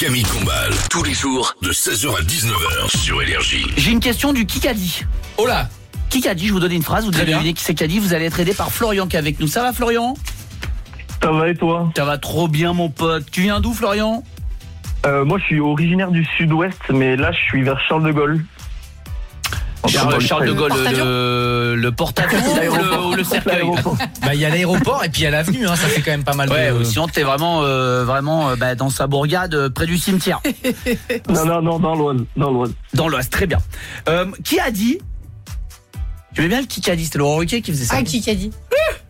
Camille Combal, tous les jours de 16h à 19h sur Énergie. J'ai une question du Kikadi. Oh là, Kikadi, je vous donne une phrase, vous devez bien. deviner qui c'est qui a dit, vous allez être aidé par Florian qui est avec nous. Ça va Florian? Ça va et toi? Ça va trop bien mon pote. Tu viens d'où Florian? Moi je suis originaire du sud-ouest, mais là je suis vers Charles de Gaulle. Charles de Gaulle, Porte-avions le porte-avions ou le cercueil? L'aéroport. bah il y a l'aéroport et puis il y a l'avenue, hein, ça fait quand même pas mal Ouais, de... sinon t'es vraiment dans sa bourgade près du cimetière. Non, dans l'Oise. Dans l'Oise, très bien. Qui a dit? Tu mets bien le Kikadi, c'était Laurent Ruquier qui faisait ça. Ah, qui a dit?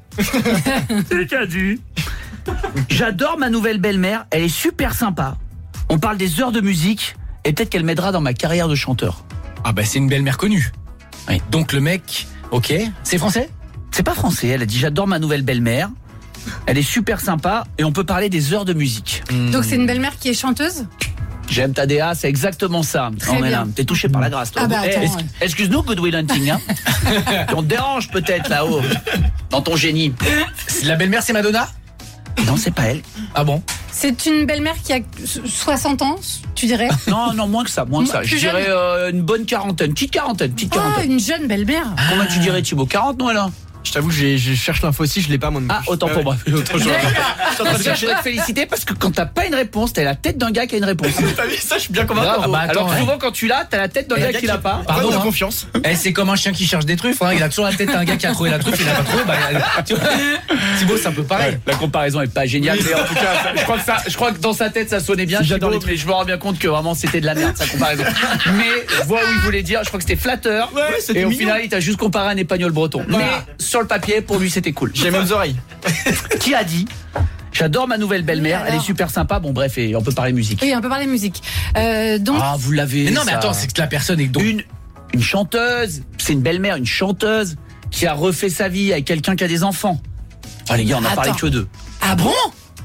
C'est qui a dit? J'adore ma nouvelle belle-mère, elle est super sympa. On parle des heures de musique et peut-être qu'elle m'aidera dans ma carrière de chanteur. Ah bah c'est une belle-mère connue. Oui. Donc le mec, ok, c'est français? C'est pas français, elle a dit j'adore ma nouvelle belle-mère. Elle est super sympa et on peut parler des heures de musique. Donc c'est une belle-mère qui est chanteuse? J'aime ta DA, c'est exactement ça. Très bien. Là, t'es touché par la grâce, toi. Ah bah, attends, ouais. Excuse-nous, Good Will Hunting. Hein. On te dérange peut-être là-haut, dans ton génie. La belle-mère c'est Madonna? Non, c'est pas elle. Ah bon? C'est une belle-mère qui a 60 ans, tu dirais? Non, moins que ça. Je Plus dirais une bonne quarantaine, petite quarantaine. Ah, une jeune belle-mère. Combien tu dirais, Thibaut? 40, non, là? Je t'avoue, je cherche l'info aussi, je l'ai pas moi. Ah, autant pour moi. Je D'accord. voudrais te féliciter parce que quand t'as pas une réponse, t'as la tête d'un gars qui a une réponse. T'as vu ça, je suis bien convaincu. Bravo. Ah bah, attends, Alors que souvent quand tu l'as, t'as la tête d'un gars qui l'a pas. Pardon, de hein. confiance. Eh, c'est comme un chien qui cherche des truffes, hein. Il a toujours la tête d'un gars qui a trouvé la truffe, il l'a pas trouvé, tu vois. Thibaut, c'est un peu pareil. La comparaison est pas géniale, mais en tout cas, je crois que dans sa tête ça sonnait bien. J'adore Thibaut, mais je me rends bien compte que vraiment c'était de la merde sa comparaison. Mais je vois où il voulait dire. Je crois que c'était flatteur. Ouais, c'était et au mignon. final, il t'a juste comparé à un épagnol breton. Voilà. Mais sur le papier, pour lui, c'était cool. J'ai les mêmes oreilles. Qui a dit? J'adore ma nouvelle belle-mère. Oui, Elle est alors. super sympa. Bon, bref, et on peut parler musique. Oui, on peut parler musique. Donc, Ah, vous l'avez. Mais non, mais ça. attends, c'est que la personne est donc... Une chanteuse. C'est une belle-mère, une chanteuse qui a refait sa vie avec quelqu'un qui a des enfants. Ah les gars, on a parlé Attends. que d'eux. ah bon?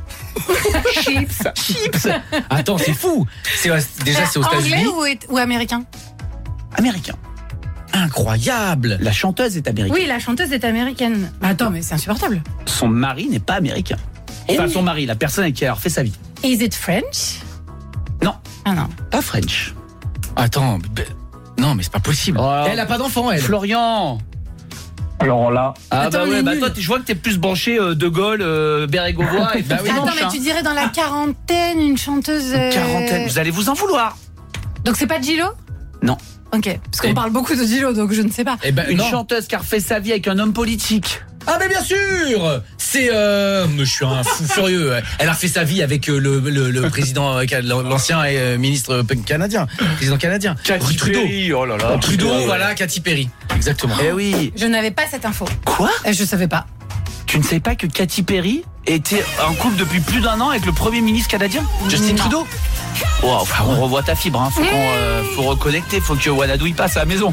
Chips. Attends, c'est fou. Déjà, c'est aux Anglais États-Unis. ou américain? Américain. Incroyable. La chanteuse est américaine. Oui, la chanteuse est américaine. Bah attends, mais c'est insupportable. Son mari n'est pas américain. Enfin, son mari, la personne avec qui elle a refait sa vie. Is it French? Non, Ah non. pas French. Attends, non, mais c'est pas possible. Oh. Elle a pas d'enfant, elle. Florian. Alors là, Ah Attends, bah on ouais, est bah nuls. toi, je vois que t'es plus branché De Gaulle, Bérégovois et Bah oui. Attends, Manche, mais hein. tu dirais dans la quarantaine, une chanteuse... Quarantaine, vous allez vous en vouloir. Donc c'est pas Gillo? Non. Ok, parce qu'on parle beaucoup de Gillo, donc je ne sais pas. Eh ben, Une non. chanteuse qui a refait sa vie avec un homme politique. Ah mais bien sûr. C'est mais je suis un fou furieux. Elle a fait sa vie avec le président, l'ancien ministre canadien, président canadien. Trudeau. oh là là. Trudeau, voilà, Katy Perry. Exactement. Eh oui. Je n'avais pas cette info. Quoi? Je savais pas. Tu ne sais pas que Katy Perry était en couple depuis plus d'1 an avec le Premier ministre canadien? Justin Non. Trudeau. Wow, on revoit ta fibre, hein. Faut reconnecter, faut que Wanadoo il passe à la maison.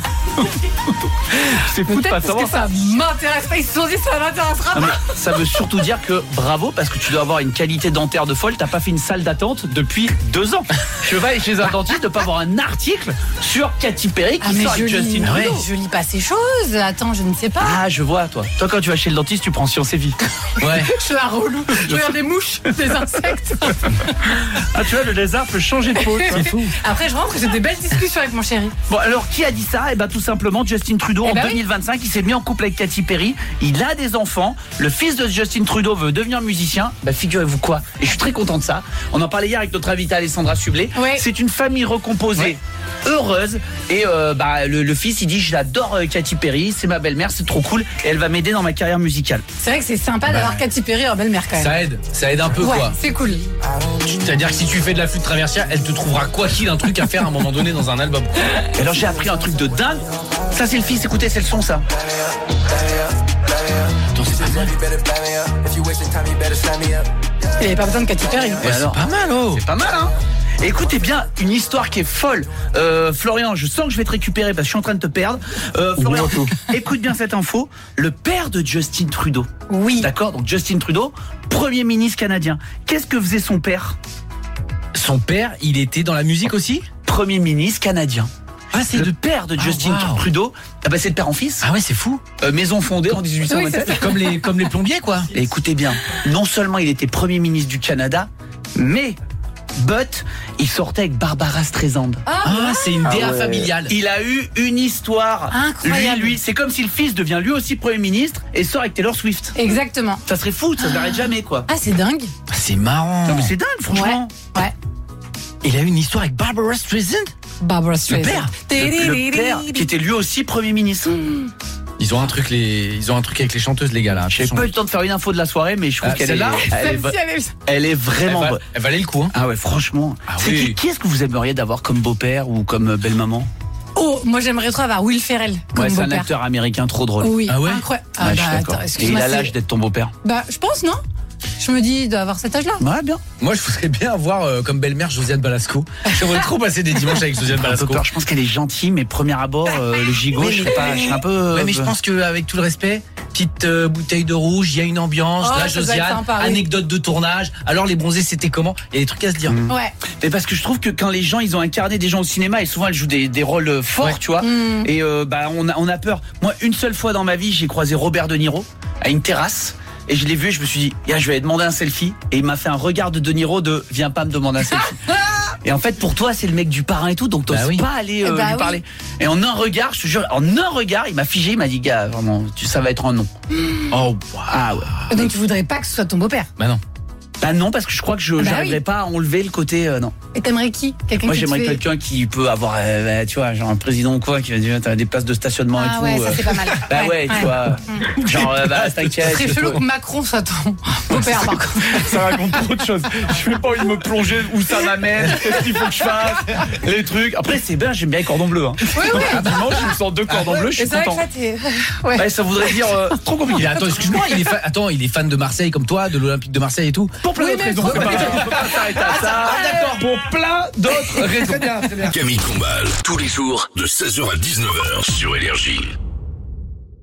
C'est fou de Peut-être pas parce savoir que ça. ça m'intéresse pas. Ils se sont dit ça m'intéressera Non, pas. mais ça veut surtout dire que bravo, parce que tu dois avoir une qualité dentaire de folle. T'as pas fait une salle d'attente depuis 2 ans. Je vais aller chez un dentiste de pas avoir un article sur Katy Perry qui Ah mais sort je avec lis, Justin Trudeau. je lis pas ces choses. Attends, je ne sais pas. Ah, je vois, toi. Toi, quand tu vas chez le dentiste, tu prends Science et Vie. Ouais. Je suis un relou. Je regarde des mouches, des insectes. Ah, tu vois, le lézard peut changer de peau. C'est fou. Après, je rentre et j'ai des belles discussions avec mon chéri. Bon, alors, qui a dit ça? Eh ben, tout simplement, Justin Trudeau, Eh en ben oui. 2025, il s'est mis en couple avec Katy Perry. Il a des enfants. Le fils de Justin Trudeau veut devenir musicien. Bah, figurez-vous quoi? Et je suis très content de ça. On en parlait hier avec notre invitée Alessandra Sublet. Ouais. C'est une famille recomposée. Heureuse et le fils il dit j'adore Katy Perry, c'est ma belle-mère, c'est trop cool et elle va m'aider dans ma carrière musicale. C'est vrai que c'est sympa d'avoir Katy Perry en belle-mère quand même. Ça aide un peu Ouais, quoi. c'est cool. C'est-à-dire que si tu fais de la flûte traversière, elle te trouvera quoi qu'il un truc à faire à un moment donné dans un album. Et alors j'ai appris un truc de dingue. Ça c'est le fils, écoutez, c'est le son ça. Attends, c'est pas mal. Il avait pas besoin de Katy Perry. Ouais, c'est pas mal, oh. C'est pas mal, hein. Et écoutez bien, une histoire qui est folle. Florian, je sens que je vais te récupérer parce que je suis en train de te perdre. Florian, écoute bien cette info. Le père de Justin Trudeau. Oui. D'accord, donc Justin Trudeau, Premier ministre canadien. Qu'est-ce que faisait son père? Son père, il était dans la musique aussi? Premier ministre canadien. Ah, c'est Le père de Justin wow. Trudeau, ah bah c'est de père en fils. Ah ouais, c'est fou. Maison fondée en Oui, 1827. c'est ça. Comme les plombiers quoi. Et écoutez bien, non seulement il était Premier ministre du Canada, mais But, il sortait avec Barbara Streisand. Ah, c'est une DA ouais. familiale. Il a eu une histoire. Incroyable. Lui, c'est comme si le fils devient lui aussi Premier ministre et sort avec Taylor Swift. Exactement. Ça serait fou, ça s'arrête jamais, quoi. Ah, c'est dingue. C'est marrant. Non, mais c'est dingue, franchement. Ouais. Il a eu une histoire avec Barbara Streisand. Barbara Streisand. père. Le père, qui était lui aussi Premier ministre. Ils ont un truc avec les chanteuses, les gars là. J'ai pas eu le temps de faire une info de la soirée, mais je trouve qu'elle est, celle-là elle est vraiment bonne. Elle valait le coup. Hein. Ah ouais, franchement. Ah C'est oui. qui est-ce que vous aimeriez d'avoir comme beau-père ou comme belle-maman? Oh, moi j'aimerais trop avoir Will Ferrell comme Ouais, c'est un beau-père. acteur américain trop drôle. Oui, Ah ouais incroyable. Ouais, je suis d'accord. attends, Et il excuse-moi. a l'âge c'est- d'être ton beau-père. Bah, je pense, non? Je me dis d'avoir cet âge-là. Ouais, bien. Moi, je voudrais bien avoir comme belle-mère Josiane Balasco. J'aimerais trop passer des dimanches avec Josiane Un peu Balasco. peur. Je pense qu'elle est gentille, mais premier abord, le gigot, Oui, je serais pas, je serais un peu. Ouais, mais je pense qu'avec tout le respect, petite bouteille de rouge, il y a une ambiance, Oh, la ça doit être Josiane, sympa, oui. anecdote de tournage. Alors les bronzés, c'était comment? Il y a des trucs à se dire. Ouais. Mais parce que je trouve que quand les gens, ils ont incarné des gens au cinéma, et souvent elles jouent des rôles forts, Ouais. tu vois. Et bah on a peur. Moi, une seule fois dans ma vie, j'ai croisé Robert De Niro à une terrasse. Et je l'ai vu et je me suis dit, je vais lui demander un selfie. Et il m'a fait un regard de Niro de, viens pas me demander un selfie. Et en fait, pour toi, c'est le mec du parrain et tout, donc t'oses Bah oui. pas aller Bah lui oui. parler. Et en un regard, je te jure, en un regard, il m'a figé, il m'a dit, gars, vraiment, ça va être un non. Oh, Ah ouais. Donc tu voudrais pas que ce soit ton beau-père. bah non. Bah non, parce que je crois que bah j'arriverai oui. pas à enlever le côté, non. Et t'aimerais qui? Quelqu'un Moi, qui te j'aimerais fait- quelqu'un qui peut avoir, tu vois, genre un président ou quoi, qui va dire, t'as des places de stationnement et Ah tout. ouais, ça c'est pas mal. Bah ouais, tu vois. Genre, bah t'inquiète. Ce serait chelou que Macron soit ton beau-père, par contre. Ça raconte trop de choses. Je n'ai pas envie de me plonger où ça m'amène, qu'est-ce qu'il faut que je fasse, les trucs. Après, c'est bien, j'aime bien les cordons bleus. Hein. Oui, oui. Dimanche, je me sors 2 cordons bleus, je Et suis c'est vrai que content. là, t'es. Ouais. Ouais, ça voudrait dire trop compliqué. Mais attends, excuse-moi, il est fan de Marseille comme toi, de l'Olympique de Marseille et tout. Pour plein Oui, d'autres mais raisons. trop On peut pas s'arrêter à ça. d'accord. Pour plein d'autres raisons. Très bien, très bien. Camille Combal, tous les jours de 16h à 19h sur Énergie.